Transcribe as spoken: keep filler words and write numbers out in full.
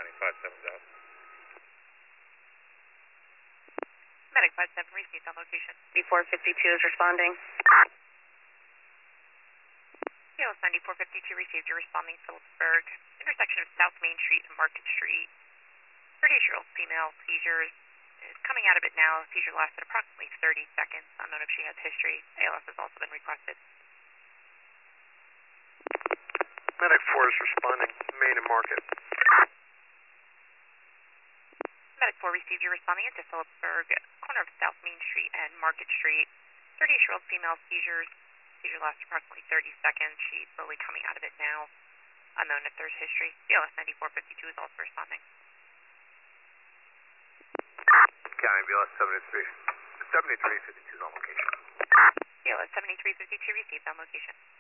responding five seven Delta. Medic five seven received on location. D four fifty-two is responding. C L S ninety-four fifty-two received. You're responding Phillipsburg, intersection of South Main Street and Market Street. thirty-eight-year-old female, seizures. Is coming out of it now. Seizure lasted approximately thirty seconds. Unknown if she has history. A L S has also been requested. Medic four is responding. Main and Market. Medic four received. You're responding into Phillipsburg, corner of South Main Street and Market Street. thirty-eight-year-old female, seizures. Seizure lasts approximately thirty seconds. She's slowly coming out of it now. Unknown if there's history. C L S ninety-four fifty-two is also responding. County B L S seventy-three. seventy-three fifty-two is on location. C L S seventy-three fifty-two received on location.